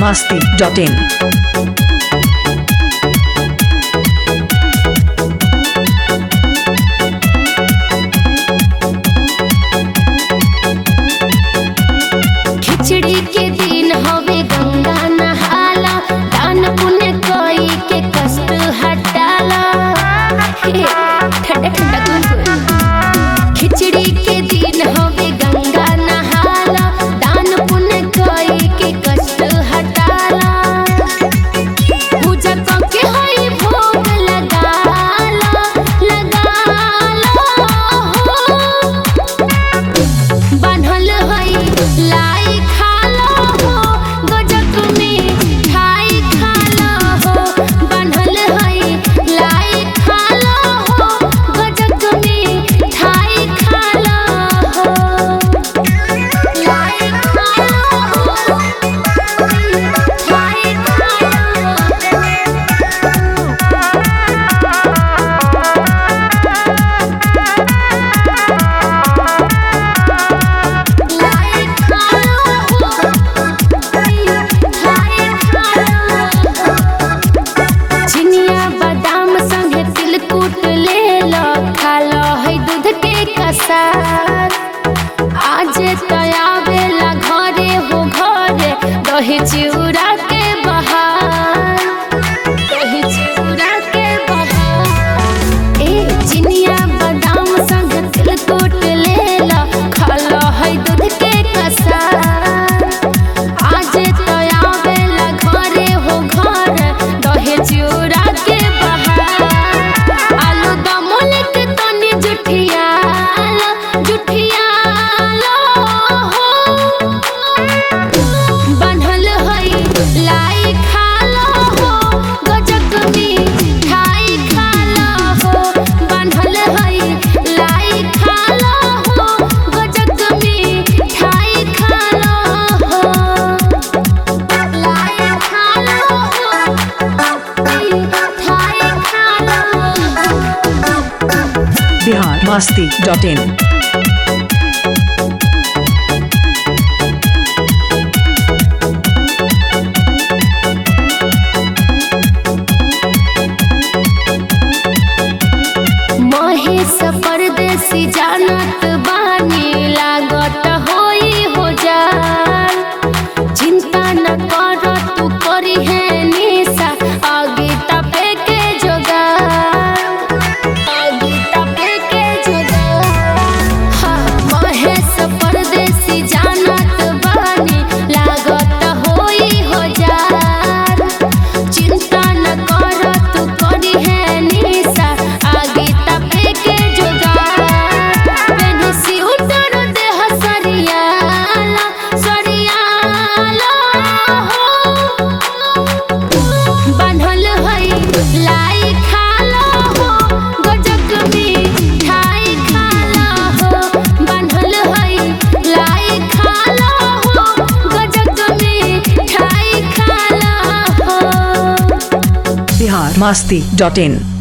biharmasti.in खिचड़ी के दिन हवे गंगा नहाला, दान पुण्य कोई के कष्ट हटाला। ठंडा ठंडा खिचड़ी के दिन हवे गंगा नहाला, दान पुण्य कोई के कष्ट हटाला। पूजा करके होई भोग लगाला बान्हल होई लाई खाला हो, गजक में खाई खाला हो। बान्हल होई लाई खाला हो, गजक में खाई खाला हो। लाई खाला हो, खाई खाला चिनिया बादाम संगे तिलकुट ले लो, खा लो है दूध के कसार। आज तयावेला घरे हो घरे, दही चिउरा के बहार। दही चिउरा के बहार। ए चिनिया बादाम संगे तिलकुट ले लो, खा लो है दूध के कसार। आज तयावेला घरे हो घरे, दही चिउरा के बहार। आलू दम लेके तनी जुठियालो हो। बान्हल होई लाई खालो हो, गजक में खाई खालो हो। बान्हल होई लाई खालो हो, गजक में खाई खालो हो। लाई खालो हो, खाई खालो हो। biharmasti.in महेश परदेसी जानत बानी, लागत होई हो जाल। चिंता न कर तू करी है निशा, आगे तपे के जोगार। आगे तपे के जोगार। हाँ, महेश परदेसी जानत बानी, लागत होई हो जाल। चिंता न कर तू करी है निशा, आगे तपे के जोगार। बेनुसी उतर देह सरियाला हो। बान्हल होई लाई खाला हो, गजक में खाई खाला हो। बान्हल होई लाई खाला हो, गजक में खाई खाला हो। biharmasti.in